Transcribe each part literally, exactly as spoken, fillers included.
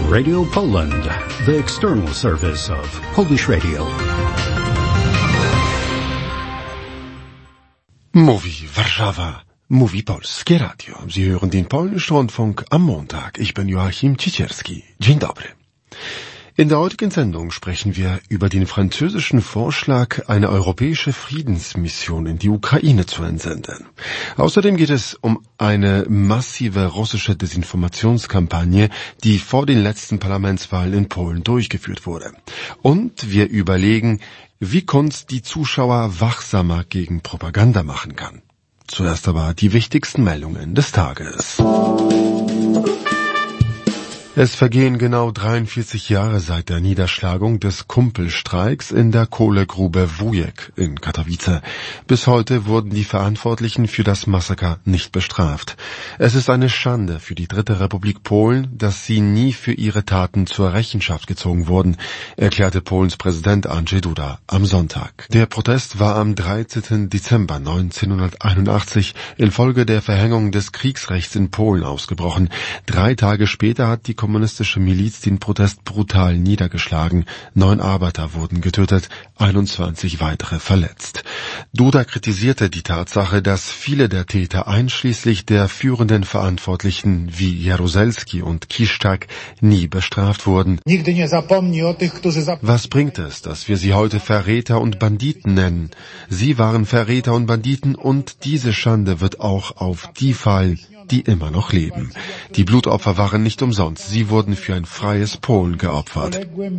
Radio Poland, the external service of Polish Radio. Mówi Warszawa, mówi Polskie Radio. Sie hören den Polnischen Rundfunk am Montag. Ich bin Joachim Cicierski. Dzień dobry. In der heutigen Sendung sprechen wir über den französischen Vorschlag, eine europäische Friedensmission in die Ukraine zu entsenden. Außerdem geht es um eine massive russische Desinformationskampagne, die vor den letzten Parlamentswahlen in Polen durchgeführt wurde. Und wir überlegen, wie Kunst die Zuschauer wachsamer gegen Propaganda machen kann. Zuerst aber die wichtigsten Meldungen des Tages. Es vergehen genau dreiundvierzig Jahre seit der Niederschlagung des Kumpelstreiks in der Kohlegrube Wujek in Katowice. Bis heute wurden die Verantwortlichen für das Massaker nicht bestraft. Es ist eine Schande für die Dritte Republik Polen, dass sie nie für ihre Taten zur Rechenschaft gezogen wurden, erklärte Polens Präsident Andrzej Duda am Sonntag. Der Protest war am dreizehnten Dezember neunzehnhunderteinundachtzig infolge der Verhängung des Kriegsrechts in Polen ausgebrochen. Drei Tage später hat die kommunistische Miliz den Protest brutal niedergeschlagen. Neun Arbeiter wurden getötet, einundzwanzig weitere verletzt. Duda kritisierte die Tatsache, dass viele der Täter einschließlich der führenden Verantwortlichen wie Jaruzelski und Kiszczak nie bestraft wurden. Was bringt es, dass wir sie heute Verräter und Banditen nennen? Sie waren Verräter und Banditen und diese Schande wird auch auf die fallen, die immer noch leben. Die Blutopfer waren nicht umsonst. Sie wurden für ein freies Polen geopfert,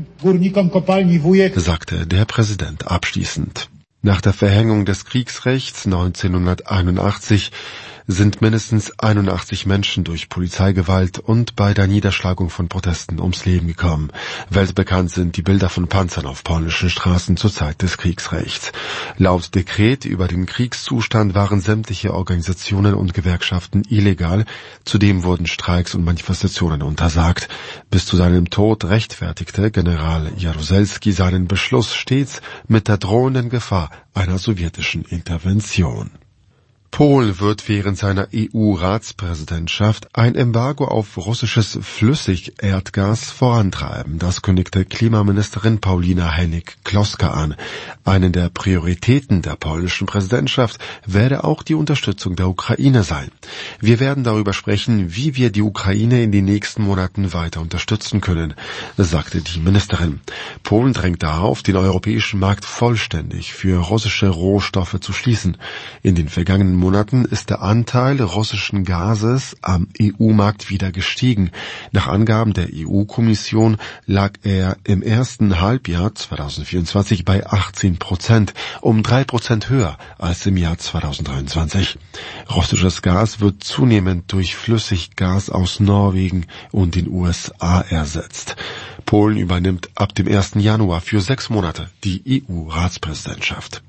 sagte der Präsident abschließend. Nach der Verhängung des Kriegsrechts neunzehnhunderteinundachtzig sind mindestens einundachtzig Menschen durch Polizeigewalt und bei der Niederschlagung von Protesten ums Leben gekommen. Weltbekannt sind die Bilder von Panzern auf polnischen Straßen zur Zeit des Kriegsrechts. Laut Dekret über den Kriegszustand waren sämtliche Organisationen und Gewerkschaften illegal. Zudem wurden Streiks und Manifestationen untersagt. Bis zu seinem Tod rechtfertigte General Jaruzelski seinen Beschluss stets mit der drohenden Gefahr einer sowjetischen Intervention. Polen wird während seiner E U-Ratspräsidentschaft ein Embargo auf russisches Flüssigerdgas vorantreiben. Das kündigte Klimaministerin Paulina Hennig-Kloska an. Eine der Prioritäten der polnischen Präsidentschaft werde auch die Unterstützung der Ukraine sein. Wir werden darüber sprechen, wie wir die Ukraine in den nächsten Monaten weiter unterstützen können, sagte die Ministerin. Polen drängt darauf, den europäischen Markt vollständig für russische Rohstoffe zu schließen. In den vergangenen Monaten ist der Anteil russischen Gases am E U-Markt wieder gestiegen. Nach Angaben der E U-Kommission lag er im ersten Halbjahr zweitausendvierundzwanzig bei achtzehn Prozent, um drei Prozent höher als im Jahr zweitausenddreiundzwanzig. Russisches Gas wird zunehmend durch Flüssiggas aus Norwegen und den U S A ersetzt. Polen übernimmt ab dem ersten Januar für sechs Monate die E U-Ratspräsidentschaft.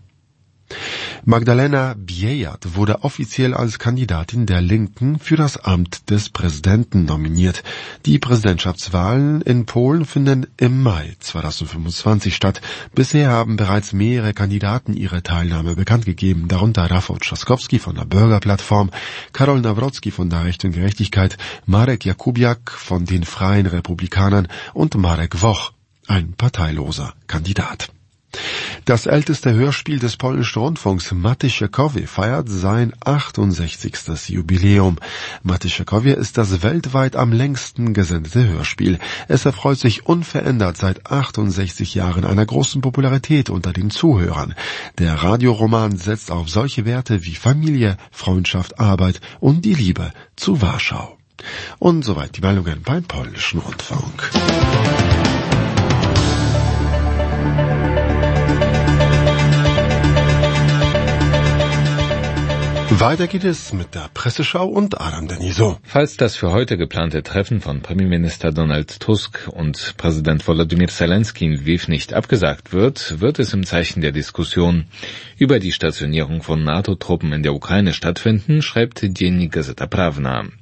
Magdalena Biejat wurde offiziell als Kandidatin der Linken für das Amt des Präsidenten nominiert. Die Präsidentschaftswahlen in Polen finden im Mai zweitausendfünfundzwanzig statt. Bisher haben bereits mehrere Kandidaten ihre Teilnahme bekannt gegeben, darunter Rafał Trzaskowski von der Bürgerplattform, Karol Nawrocki von der Recht und Gerechtigkeit, Marek Jakubiak von den Freien Republikanern und Marek Woch, ein parteiloser Kandidat. Das älteste Hörspiel des polnischen Rundfunks, Matysiakowie, feiert sein achtundsechzigstes Jubiläum. Matysiakowie ist das weltweit am längsten gesendete Hörspiel. Es erfreut sich unverändert seit achtundsechzig Jahren einer großen Popularität unter den Zuhörern. Der Radioroman setzt auf solche Werte wie Familie, Freundschaft, Arbeit und die Liebe zu Warschau. Und soweit die Meldungen beim polnischen Rundfunk. Weiter geht es mit der Presseschau und Adam Denisot. Falls das für heute geplante Treffen von Premierminister Donald Tusk und Präsident Volodymyr Zelensky in Lviv nicht abgesagt wird, wird es im Zeichen der Diskussion über die Stationierung von NATO-Truppen in der Ukraine stattfinden, schreibt Dziennik Gazeta Prawna.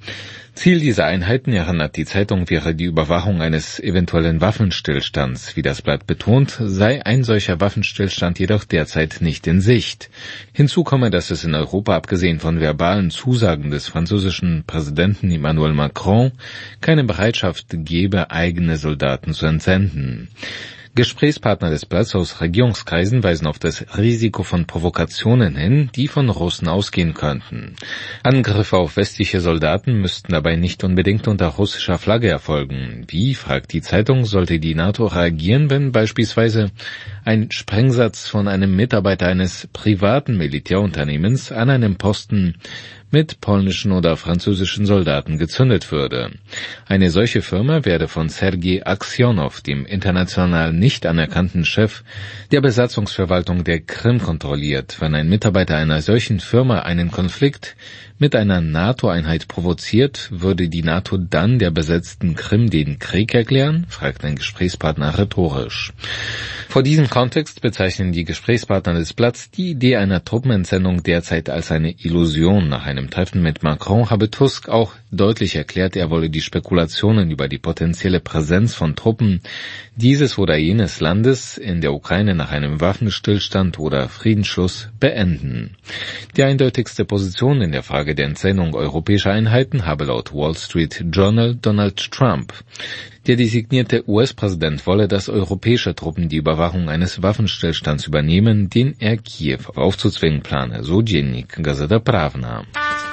Ziel dieser Einheiten, erinnert die Zeitung, wäre die Überwachung eines eventuellen Waffenstillstands. Wie das Blatt betont, sei ein solcher Waffenstillstand jedoch derzeit nicht in Sicht. Hinzu komme, dass es in Europa, abgesehen von verbalen Zusagen des französischen Präsidenten Emmanuel Macron, keine Bereitschaft gebe, eigene Soldaten zu entsenden. Gesprächspartner des Blatts aus Regierungskreisen weisen auf das Risiko von Provokationen hin, die von Russen ausgehen könnten. Angriffe auf westliche Soldaten müssten dabei nicht unbedingt unter russischer Flagge erfolgen. Wie, fragt die Zeitung, sollte die NATO reagieren, wenn beispielsweise ein Sprengsatz von einem Mitarbeiter eines privaten Militärunternehmens an einem Posten mit polnischen oder französischen Soldaten gezündet würde? Eine solche Firma werde von Sergei Aksionow, dem international nicht anerkannten Chef der Besatzungsverwaltung der Krim, kontrolliert. Wenn ein Mitarbeiter einer solchen Firma einen Konflikt mit einer NATO-Einheit provoziert, würde die NATO dann der besetzten Krim den Krieg erklären? Fragt ein Gesprächspartner rhetorisch. Vor diesem Kontext bezeichnen die Gesprächspartner des Blatts die Idee einer Truppenentsendung derzeit als eine Illusion. Nach einem Treffen mit Macron habe Tusk auch deutlich erklärt, er wolle die Spekulationen über die potenzielle Präsenz von Truppen dieses oder jenes Landes in der Ukraine nach einem Waffenstillstand oder Friedensschluss beenden. Die eindeutigste Position in der Frage der Entsendung europäischer Einheiten habe laut Wall Street Journal Donald Trump. Der designierte U S-Präsident wolle, dass europäische Truppen die Überwachung eines Waffenstillstands übernehmen, den er Kiew aufzuzwingen plane, so Dziennik Gazeta Prawna.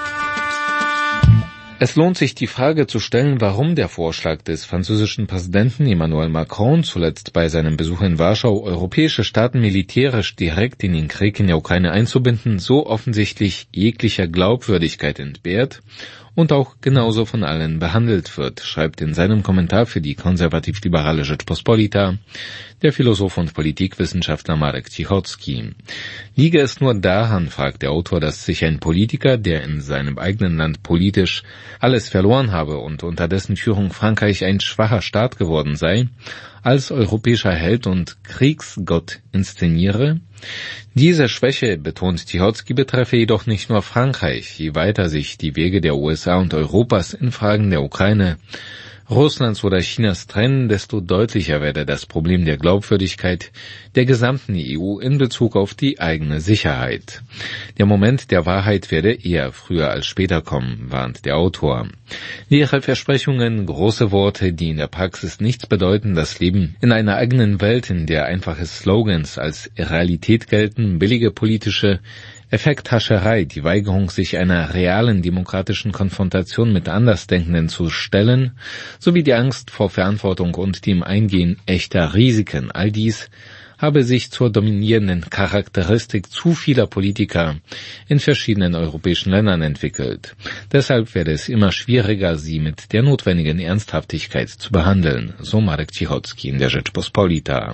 Es lohnt sich, die Frage zu stellen, warum der Vorschlag des französischen Präsidenten Emmanuel Macron, zuletzt bei seinem Besuch in Warschau, europäische Staaten militärisch direkt in den Krieg in der Ukraine einzubinden, so offensichtlich jeglicher Glaubwürdigkeit entbehrt und auch genauso von allen behandelt wird, schreibt in seinem Kommentar für die konservativ-liberale Rzeczpospolita der Philosoph und Politikwissenschaftler Marek Cichocki. Liege es nur daran, fragt der Autor, dass sich ein Politiker, der in seinem eigenen Land politisch alles verloren habe und unter dessen Führung Frankreich ein schwacher Staat geworden sei, als europäischer Held und Kriegsgott inszeniere? Diese Schwäche, betont Cichocki, betreffe jedoch nicht nur Frankreich. Je weiter sich die Wege der U S A und Europas in Fragen der Ukraine, Russlands oder Chinas trennen, desto deutlicher werde das Problem der Glaubwürdigkeit der gesamten E U in Bezug auf die eigene Sicherheit. Der Moment der Wahrheit werde eher früher als später kommen, warnt der Autor. Leere Versprechungen, große Worte, die in der Praxis nichts bedeuten, das Leben in einer eigenen Welt, in der einfache Slogans als Realität gelten, billige politische Effekthascherei, die Weigerung, sich einer realen demokratischen Konfrontation mit Andersdenkenden zu stellen, sowie die Angst vor Verantwortung und dem Eingehen echter Risiken, all dies habe sich zur dominierenden Charakteristik zu vieler Politiker in verschiedenen europäischen Ländern entwickelt. Deshalb werde es immer schwieriger, sie mit der notwendigen Ernsthaftigkeit zu behandeln, so Marek Cichocki in der Rzeczpospolita.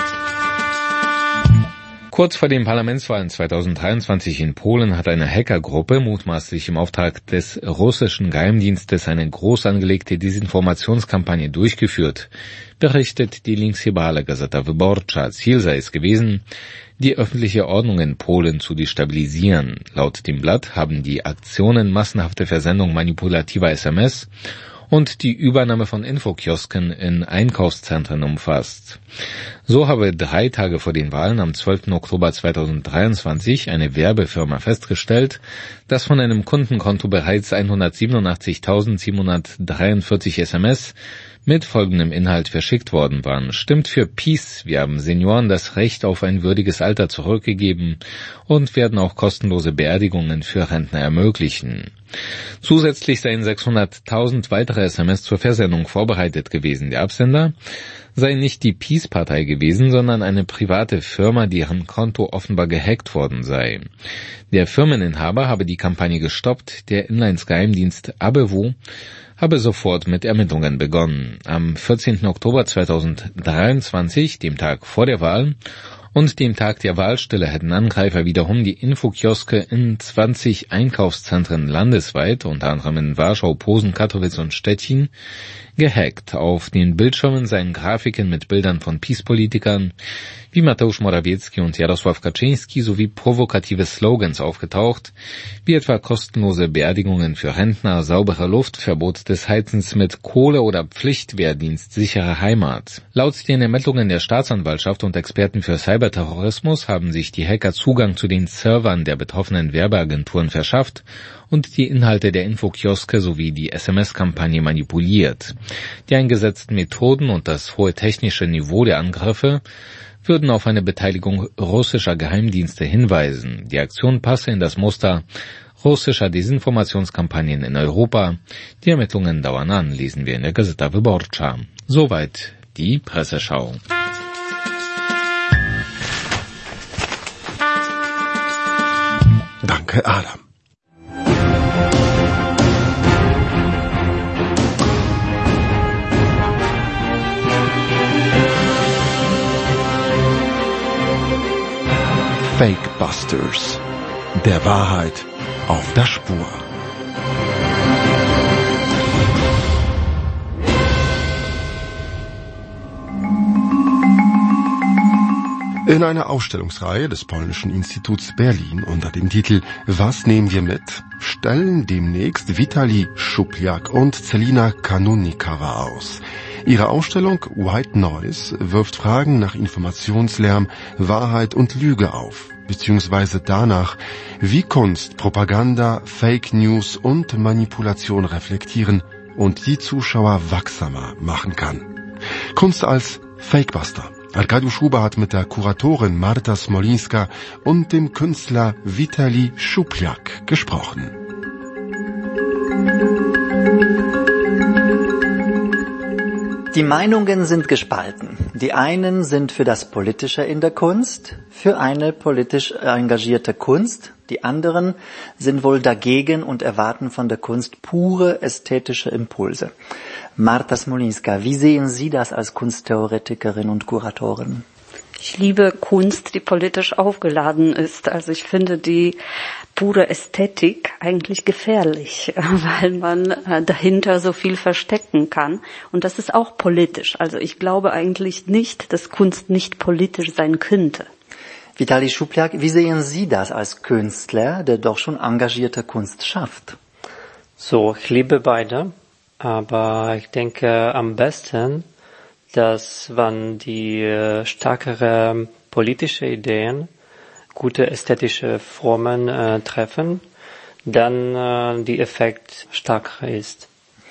Kurz vor den Parlamentswahlen zweitausenddreiundzwanzig in Polen hat eine Hackergruppe mutmaßlich im Auftrag des russischen Geheimdienstes eine groß angelegte Desinformationskampagne durchgeführt, berichtet die linksliberale Gazeta Wyborcza. Ziel sei es gewesen, die öffentliche Ordnung in Polen zu destabilisieren. Laut dem Blatt haben die Aktionen massenhafte Versendung manipulativer S M S und die Übernahme von Infokiosken in Einkaufszentren umfasst. So habe drei Tage vor den Wahlen am zwölften Oktober zweitausenddreiundzwanzig eine Werbefirma festgestellt, dass von einem Kundenkonto bereits hundertsiebenundachtzigtausendsiebenhundertdreiundvierzig S M S mit folgendem Inhalt verschickt worden waren. Stimmt für Peace, wir haben Senioren das Recht auf ein würdiges Alter zurückgegeben und werden auch kostenlose Beerdigungen für Rentner ermöglichen. Zusätzlich seien sechshunderttausend weitere S M S zur Versendung vorbereitet gewesen. Der Absender sei nicht die Peace-Partei gewesen, sondern eine private Firma, deren Konto offenbar gehackt worden sei. Der Firmeninhaber habe die Kampagne gestoppt, der Inlandsgeheimdienst A B W habe sofort mit Ermittlungen begonnen. Am vierzehnten Oktober zweitausenddreiundzwanzig, dem Tag vor der Wahl, Und dem Tag der Wahlstelle hätten Angreifer wiederum die Infokioske in zwanzig Einkaufszentren landesweit, unter anderem in Warschau, Posen, Katowice und Stettin, gehackt. Auf den Bildschirmen seien Grafiken mit Bildern von Peace-Politikern wie Mateusz Morawiecki und Jarosław Kaczyński sowie provokative Slogans aufgetaucht, wie etwa kostenlose Beerdigungen für Rentner, saubere Luft, Verbot des Heizens mit Kohle oder Pflichtwehrdienst, sichere Heimat. Laut den Ermittlungen der Staatsanwaltschaft und Experten für Cyberterrorismus haben sich die Hacker Zugang zu den Servern der betroffenen Werbeagenturen verschafft und die Inhalte der Infokioske sowie die S M S-Kampagne manipuliert. Die eingesetzten Methoden und das hohe technische Niveau der Angriffe würden auf eine Beteiligung russischer Geheimdienste hinweisen. Die Aktion passe in das Muster russischer Desinformationskampagnen in Europa. Die Ermittlungen dauern an, lesen wir in der Gazeta Wyborcza. Soweit die Presseschau. Danke, Adam. Fakebusters. Der Wahrheit auf der Spur. In einer Ausstellungsreihe des Polnischen Instituts Berlin unter dem Titel Was nehmen wir mit? Stellen demnächst Vitali Szuplak und Celina Kanunnikowa aus. Ihre Ausstellung White Noise wirft Fragen nach Informationslärm, Wahrheit und Lüge auf, beziehungsweise danach, wie Kunst, Propaganda, Fake News und Manipulation reflektieren und die Zuschauer wachsamer machen kann. Kunst als Fakebuster. Arkadiusz Schuber hat mit der Kuratorin Marta Smolinska und dem Künstler Vitali Szuplak gesprochen. Die Meinungen sind gespalten. Die einen sind für das Politische in der Kunst, für eine politisch engagierte Kunst. Die anderen sind wohl dagegen und erwarten von der Kunst pure ästhetische Impulse. Marta Smolinska, wie sehen Sie das als Kunsttheoretikerin und Kuratorin? Ich liebe Kunst, die politisch aufgeladen ist. Also ich finde die pure Ästhetik eigentlich gefährlich, weil man dahinter so viel verstecken kann. Und das ist auch politisch. Also ich glaube eigentlich nicht, dass Kunst nicht politisch sein könnte. Vitali Szuplak, wie sehen Sie das als Künstler, der doch schon engagierte Kunst schafft? So, ich liebe beide, aber ich denke am besten, dass wenn die äh, stärkere politische Ideen gute ästhetische Formen äh, treffen, dann äh, die Effekt stärker ist.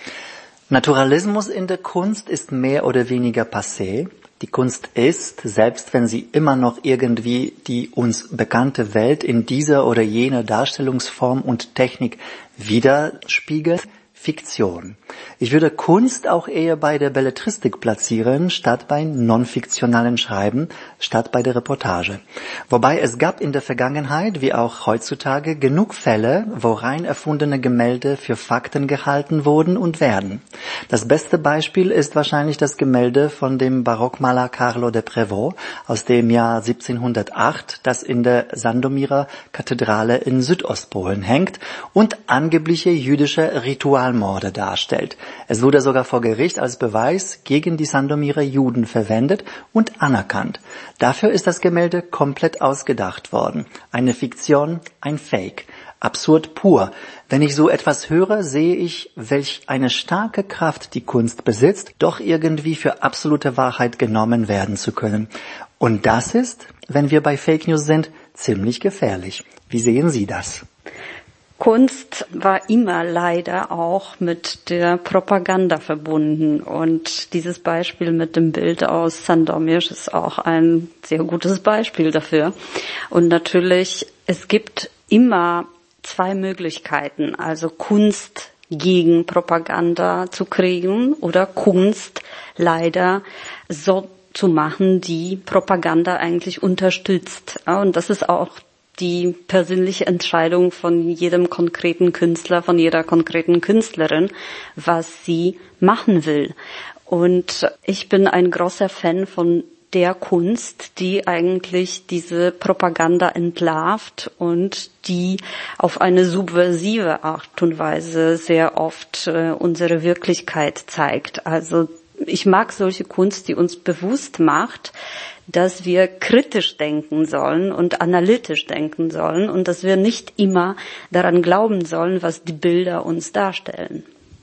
Naturalismus in der Kunst ist mehr oder weniger passé. Die Kunst ist, selbst wenn sie immer noch irgendwie die uns bekannte Welt in dieser oder jener Darstellungsform und Technik widerspiegelt, Fiktion. Ich würde Kunst auch eher bei der Belletristik platzieren, statt bei non-fiktionalen Schreiben, statt bei der Reportage. Wobei es gab in der Vergangenheit, wie auch heutzutage, genug Fälle, wo rein erfundene Gemälde für Fakten gehalten wurden und werden. Das beste Beispiel ist wahrscheinlich das Gemälde von dem Barockmaler Carlo de Prévost aus dem Jahr siebzehnhundertacht, das in der Sandomira Kathedrale in Südostpolen hängt und angebliche jüdische Ritualmorde darstellt. Es wurde sogar vor Gericht als Beweis gegen die Sandomirer Juden verwendet und anerkannt. Dafür ist das Gemälde komplett ausgedacht worden. Eine Fiktion, ein Fake. Absurd pur. Wenn ich so etwas höre, sehe ich, welch eine starke Kraft die Kunst besitzt, doch irgendwie für absolute Wahrheit genommen werden zu können. Und das ist, wenn wir bei Fake News sind, ziemlich gefährlich. Wie sehen Sie das? Kunst war immer leider auch mit der Propaganda verbunden und dieses Beispiel mit dem Bild aus Sandomir ist auch ein sehr gutes Beispiel dafür. Und natürlich, es gibt immer zwei Möglichkeiten, also Kunst gegen Propaganda zu kriegen oder Kunst leider so zu machen, die Propaganda eigentlich unterstützt. Und das ist auch die persönliche Entscheidung von jedem konkreten Künstler, von jeder konkreten Künstlerin, was sie machen will. Und ich bin ein großer Fan von der Kunst, die eigentlich diese Propaganda entlarvt und die auf eine subversive Art und Weise sehr oft äh, unsere Wirklichkeit zeigt. Also ich mag solche Kunst, die uns bewusst macht, dass wir kritisch denken sollen und analytisch denken sollen und dass wir nicht immer daran glauben sollen, was die Bilder uns darstellen.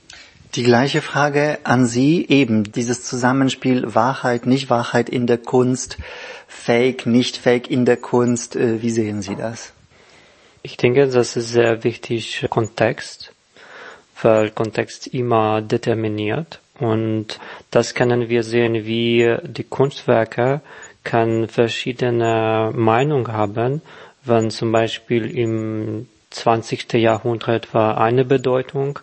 Die gleiche Frage an Sie, eben dieses Zusammenspiel Wahrheit, Nicht-Wahrheit in der Kunst, Fake, Nicht-Fake in der Kunst. Wie sehen Sie das? Ich denke, das ist sehr wichtig, Kontext, weil Kontext immer determiniert. Und das können wir sehen, wie die Kunstwerke kann verschiedene Meinungen haben, wenn zum Beispiel im zwanzigsten Jahrhundert war eine Bedeutung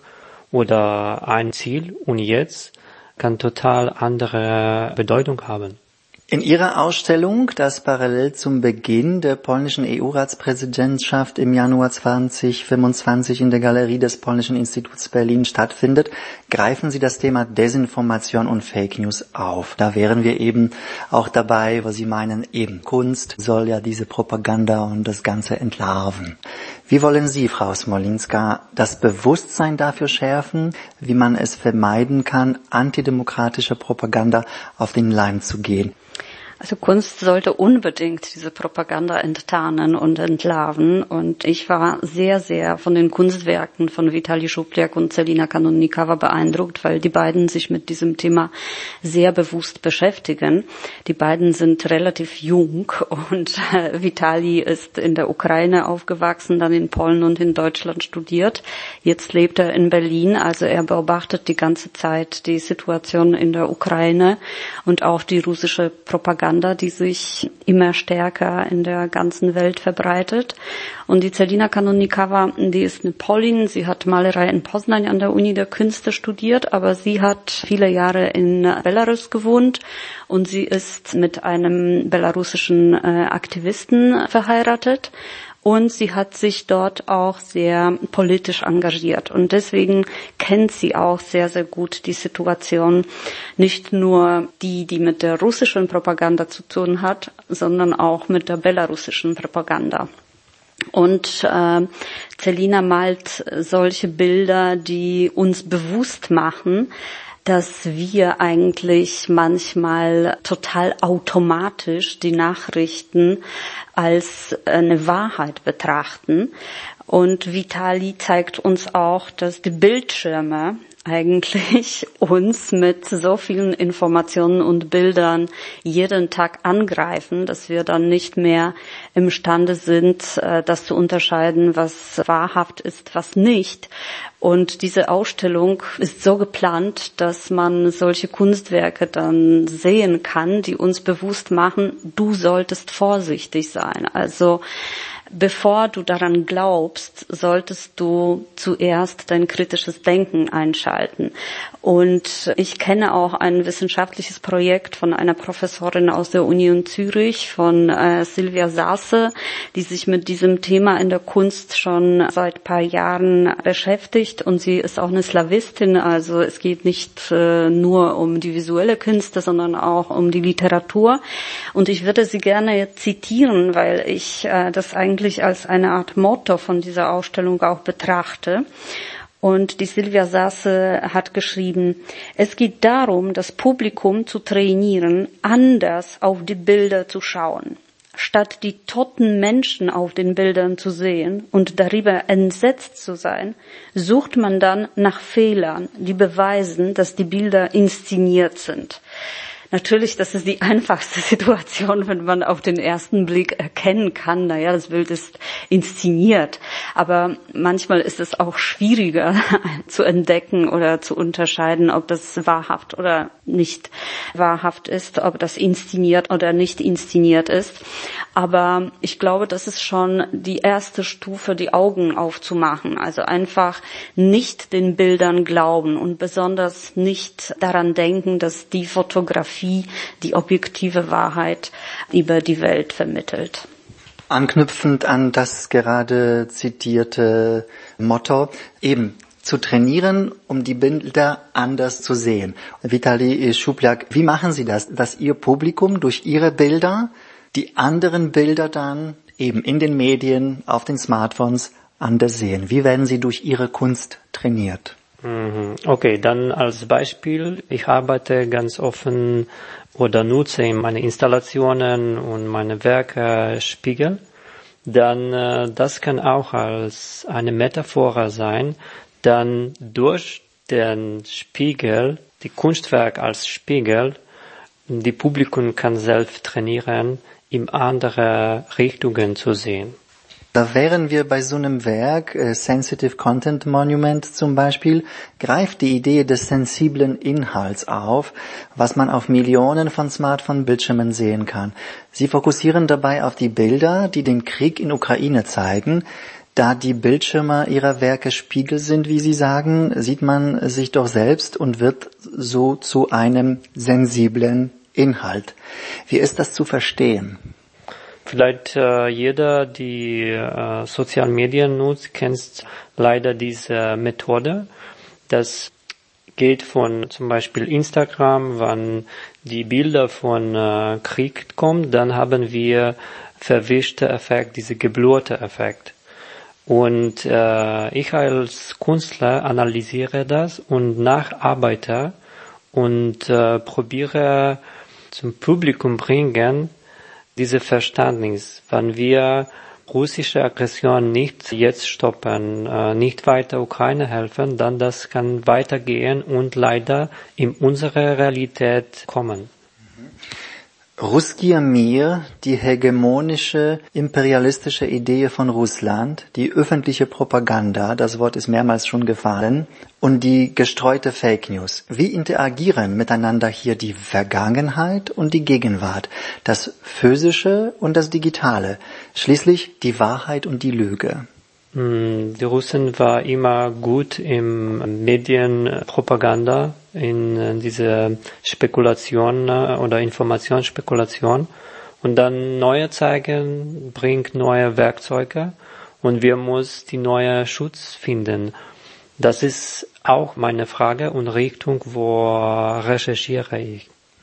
oder ein Ziel und jetzt kann total andere Bedeutung haben. In Ihrer Ausstellung, das parallel zum Beginn der polnischen E U-Ratspräsidentschaft im Januar zweitausendfünfundzwanzig in der Galerie des Polnischen Instituts Berlin stattfindet, greifen Sie das Thema Desinformation und Fake News auf. Da wären wir eben auch dabei, wo Sie meinen, eben Kunst soll ja diese Propaganda und das Ganze entlarven. Wie wollen Sie, Frau Smolinska, das Bewusstsein dafür schärfen, wie man es vermeiden kann, antidemokratische Propaganda auf den Leim zu gehen? Also Kunst sollte unbedingt diese Propaganda enttarnen und entlarven. Und ich war sehr, sehr von den Kunstwerken von Vitali Schupliak und Celina Kanonikowa beeindruckt, weil die beiden sich mit diesem Thema sehr bewusst beschäftigen. Die beiden sind relativ jung und äh, Vitali ist in der Ukraine aufgewachsen, dann in Polen und in Deutschland studiert. Jetzt lebt er in Berlin, also er beobachtet die ganze Zeit die Situation in der Ukraine und auch die russische Propaganda, die sich immer stärker in der ganzen Welt verbreitet. Und die Celina Kanonikowa, die ist eine Polin, sie hat Malerei in Poznań an der Uni der Künste studiert, aber sie hat viele Jahre in Belarus gewohnt und sie ist mit einem belarussischen äh, Aktivisten verheiratet. Und sie hat sich dort auch sehr politisch engagiert. Und deswegen kennt sie auch sehr, sehr gut die Situation, nicht nur die, die mit der russischen Propaganda zu tun hat, sondern auch mit der belarussischen Propaganda. Und äh, Celina malt solche Bilder, die uns bewusst machen, dass wir eigentlich manchmal total automatisch die Nachrichten als eine Wahrheit betrachten. Und Vitali zeigt uns auch, dass die Bildschirme eigentlich uns mit so vielen Informationen und Bildern jeden Tag angreifen, dass wir dann nicht mehr imstande sind, das zu unterscheiden, was wahrhaft ist, was nicht. Und diese Ausstellung ist so geplant, dass man solche Kunstwerke dann sehen kann, die uns bewusst machen, du solltest vorsichtig sein. Also bevor du daran glaubst, solltest du zuerst dein kritisches Denken einschalten. Und ich kenne auch ein wissenschaftliches Projekt von einer Professorin aus der Uni in Zürich, von äh, Silvia Sasse, die sich mit diesem Thema in der Kunst schon seit ein paar Jahren beschäftigt. Und sie ist auch eine Slawistin, also es geht nicht äh, nur um die visuelle Künste, sondern auch um die Literatur. Und ich würde sie gerne zitieren, weil ich äh, das eigentlich als eine Art Motto von dieser Ausstellung auch betrachte. Und die Silvia Sasse hat geschrieben, es geht darum, das Publikum zu trainieren, anders auf die Bilder zu schauen. Statt die toten Menschen auf den Bildern zu sehen und darüber entsetzt zu sein, sucht man dann nach Fehlern, die beweisen, dass die Bilder inszeniert sind. Natürlich, das ist die einfachste Situation, wenn man auf den ersten Blick erkennen kann, naja, das Bild ist inszeniert. Aber manchmal ist es auch schwieriger zu entdecken oder zu unterscheiden, ob das wahrhaft oder nicht wahrhaft ist, ob das inszeniert oder nicht inszeniert ist. Aber ich glaube, das ist schon die erste Stufe, die Augen aufzumachen. Also einfach nicht den Bildern glauben und besonders nicht daran denken, dass die Fotografie die objektive Wahrheit über die Welt vermittelt. Anknüpfend an das gerade zitierte Motto, eben zu trainieren, um die Bilder anders zu sehen. Vitali Schuplak, wie machen Sie das, dass Ihr Publikum durch Ihre Bilder die anderen Bilder dann eben in den Medien, auf den Smartphones anders sehen? Wie werden Sie durch Ihre Kunst trainiert? Okay, dann als Beispiel, ich arbeite ganz offen oder nutze in meine Installationen und meine Werke Spiegel. Dann äh, das kann auch als eine Metaphor sein, dann durch den Spiegel, die Kunstwerk als Spiegel, die Publikum kann selbst trainieren, in andere Richtungen zu sehen. Da wären wir bei so einem Werk, äh, Sensitive Content Monument zum Beispiel, greift die Idee des sensiblen Inhalts auf, was man auf Millionen von Smartphone-Bildschirmen sehen kann. Sie fokussieren dabei auf die Bilder, die den Krieg in Ukraine zeigen. Da die Bildschirme ihrer Werke Spiegel sind, wie Sie sagen, sieht man sich doch selbst und wird so zu einem sensiblen Inhalt. Wie ist das zu verstehen? Vielleicht äh, jeder, die äh, sozialen Medien nutzt, kennt leider diese Methode. Das geht von zum Beispiel Instagram, wenn die Bilder von äh, Krieg kommen, dann haben wir verwischte Effekt, diese geblurrte Effekt. Und äh, ich als Künstler analysiere das und nacharbeite und äh, probiere zum Publikum bringen, diese Verständnis, wenn wir russische Aggression nicht jetzt stoppen, äh, nicht weiter Ukraine helfen, dann das kann weitergehen und leider in unsere Realität kommen. Russkier Mir, die hegemonische, imperialistische Idee von Russland, die öffentliche Propaganda, das Wort ist mehrmals schon gefallen, und die gestreute Fake News. Wie interagieren miteinander hier die Vergangenheit und die Gegenwart, das Physische und das Digitale, schließlich die Wahrheit und die Lüge? Die Russen war immer gut im Medienpropaganda, in diese Spekulation oder Informationsspekulation. Und dann neue zeigen, bringt neue Werkzeuge und wir müssen die neue Schutz finden. Das ist auch meine Frage und Richtung, wo recherchiere ich.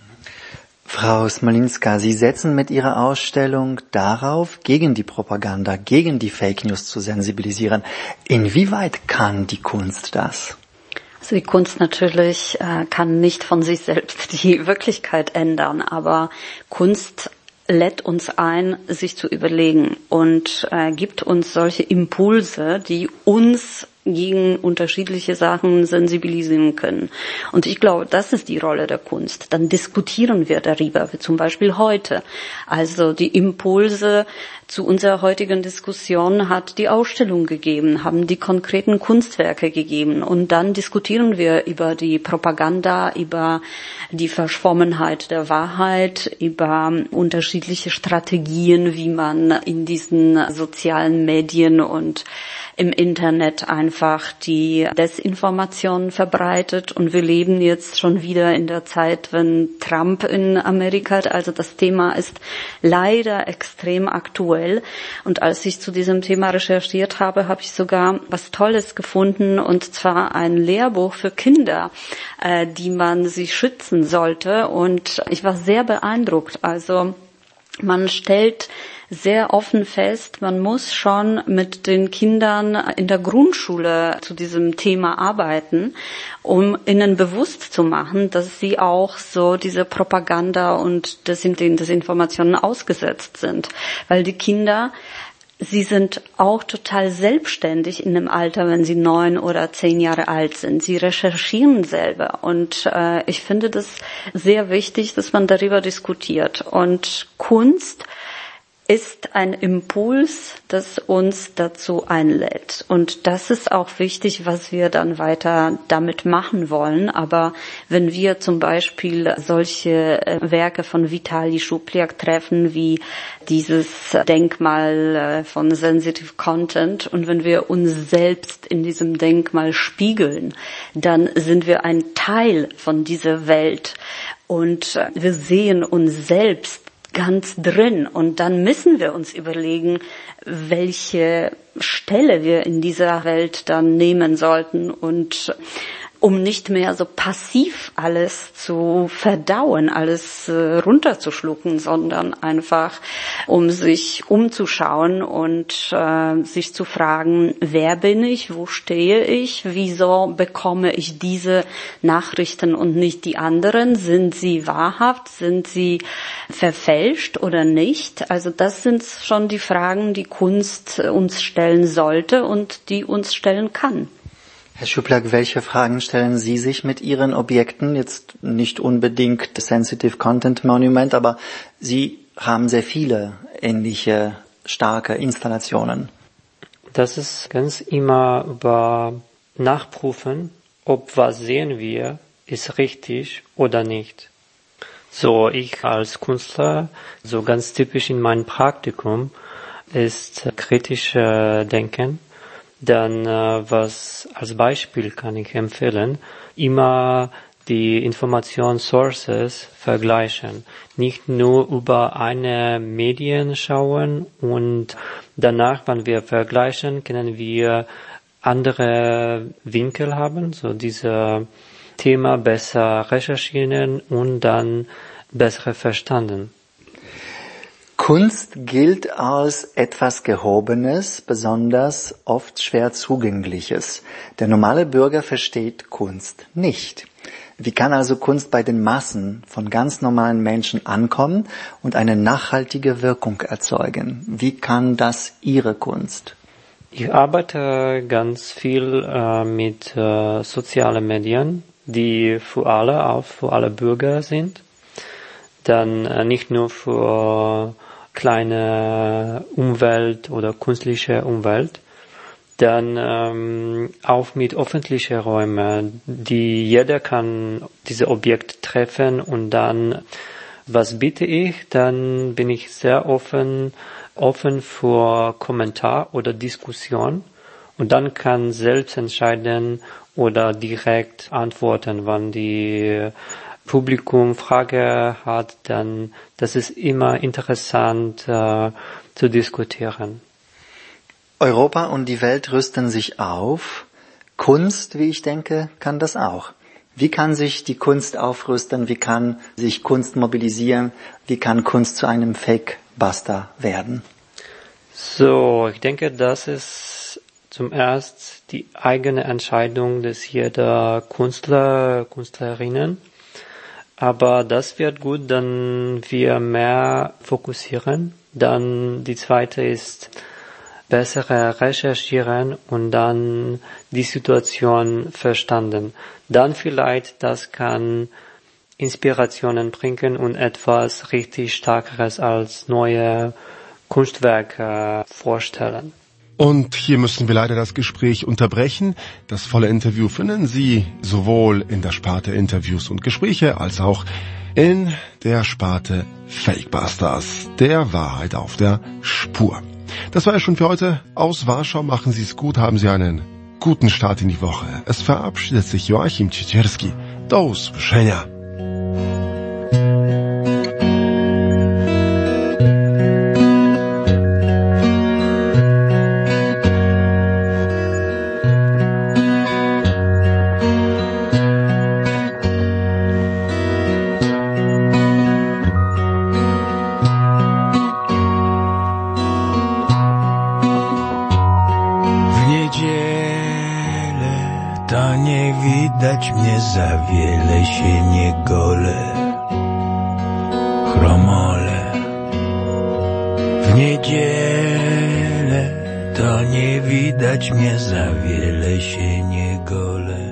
Frau Smolinska, Sie setzen mit Ihrer Ausstellung darauf, gegen die Propaganda, gegen die Fake News zu sensibilisieren. Inwieweit kann die Kunst das? Also die Kunst natürlich äh, kann nicht von sich selbst die Wirklichkeit ändern, aber Kunst lädt uns ein, sich zu überlegen und äh, gibt uns solche Impulse, die uns gegen unterschiedliche Sachen sensibilisieren können. Und ich glaube, das ist die Rolle der Kunst. Dann diskutieren wir darüber, wie zum Beispiel heute. Also die Impulse zu unserer heutigen Diskussion hat die Ausstellung gegeben, haben die konkreten Kunstwerke gegeben. Und dann diskutieren wir über die Propaganda, über die Verschwommenheit der Wahrheit, über unterschiedliche Strategien, wie man in diesen sozialen Medien und im Internet einfach die Desinformation verbreitet. Und wir leben jetzt schon wieder in der Zeit, wenn Trump in Amerika, also das Thema ist leider extrem aktuell. Und als ich zu diesem Thema recherchiert habe, habe ich sogar was Tolles gefunden, und zwar ein Lehrbuch für Kinder, äh, die man sich schützen sollte. Und ich war sehr beeindruckt. Also man stellt sehr offen fest, man muss schon mit den Kindern in der Grundschule zu diesem Thema arbeiten, um ihnen bewusst zu machen, dass sie auch so diese Propaganda und Desinformationen ausgesetzt sind. Weil die Kinder, sie sind auch total selbstständig in dem Alter, wenn sie neun oder zehn Jahre alt sind. Sie recherchieren selber. Und äh, ich finde das sehr wichtig, dass man darüber diskutiert. Und Kunst ist ein Impuls, das uns dazu einlädt. Und das ist auch wichtig, was wir dann weiter damit machen wollen. Aber wenn wir zum Beispiel solche Werke von Vitali Schuplak treffen, wie dieses Denkmal von Sensitive Content, und wenn wir uns selbst in diesem Denkmal spiegeln, dann sind wir ein Teil von dieser Welt. Und wir sehen uns selbst ganz drin, und dann müssen wir uns überlegen, welche Stelle wir in dieser Welt dann nehmen sollten und um nicht mehr so passiv alles zu verdauen, alles äh, runterzuschlucken, sondern einfach um sich umzuschauen und äh, sich zu fragen, wer bin ich, wo stehe ich, wieso bekomme ich diese Nachrichten und nicht die anderen, sind sie wahrhaft, sind sie verfälscht oder nicht? Also das sind schon die Fragen, die Kunst uns stellen sollte und die uns stellen kann. Herr Schuplak, welche Fragen stellen Sie sich mit Ihren Objekten? Jetzt nicht unbedingt Sensitive Content Monument, aber Sie haben sehr viele ähnliche starke Installationen. Das ist ganz immer über Nachprüfen, ob was sehen wir, ist richtig oder nicht. So, ich als Künstler, so ganz typisch in meinem Praktikum, ist kritisches Denken. Dann, äh, was als Beispiel kann ich empfehlen, immer die Informationssources vergleichen. Nicht nur über eine Medien schauen und danach, wenn wir vergleichen, können wir andere Winkel haben, so dieses Thema besser recherchieren und dann besser verstanden. Kunst gilt als etwas Gehobenes, besonders oft schwer Zugängliches. Der normale Bürger versteht Kunst nicht. Wie kann also Kunst bei den Massen von ganz normalen Menschen ankommen und eine nachhaltige Wirkung erzeugen? Wie kann das Ihre Kunst? Ich arbeite ganz viel äh, mit äh, sozialen Medien, die für alle, auch für alle Bürger sind. Dann äh, nicht nur für kleine Umwelt oder künstliche Umwelt, dann ähm, auch mit öffentlichen Räumen, die jeder kann diese Objekt treffen und dann, was biete ich, dann bin ich sehr offen, offen für Kommentar oder Diskussion und dann kann selbst entscheiden oder direkt antworten, wann die Publikum Frage hat, dann das ist immer interessant äh, zu diskutieren. Europa und die Welt rüsten sich auf. Kunst, wie ich denke, kann das auch. Wie kann sich die Kunst aufrüsten? Wie kann sich Kunst mobilisieren? Wie kann Kunst zu einem Fake-Buster werden? So, ich denke, das ist zum ersten die eigene Entscheidung des jeder Künstler, Künstlerinnen. Aber das wird gut, dann wir mehr fokussieren. Dann die zweite ist bessere recherchieren und dann die Situation verstanden. Dann vielleicht das kann Inspirationen bringen und etwas richtig Starkeres als neue Kunstwerke vorstellen. Und hier müssen wir leider das Gespräch unterbrechen. Das volle Interview finden Sie sowohl in der Sparte Interviews und Gespräche als auch in der Sparte Fakebusters, der Wahrheit auf der Spur. Das war ja schon für heute aus Warschau. Machen Sie es gut, haben Sie einen guten Start in die Woche. Es verabschiedet sich Joachim Ciecierski. Do usłyszenia. Widać mnie za wiele się nie golę, chromole. W niedzielę to nie widać mnie za wiele się nie golę.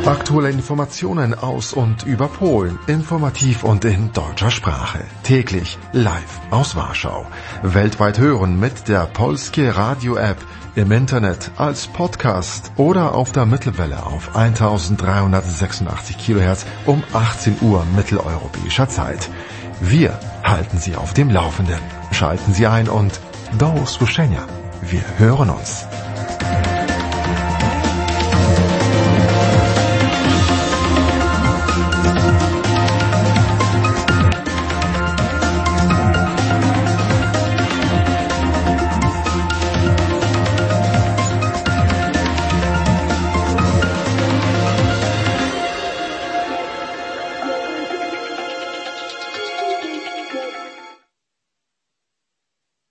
Aktuelle Informationen aus und über Polen, informativ und in deutscher Sprache. Täglich live aus Warschau. Weltweit hören mit der Polskie Radio App, im Internet als Podcast oder auf der Mittelwelle auf eintausenddreihundertsechsundachtzig Kilohertz um achtzehn Uhr mitteleuropäischer Zeit. Wir halten Sie auf dem Laufenden. Schalten Sie ein und do usłyszenia. Wir hören uns.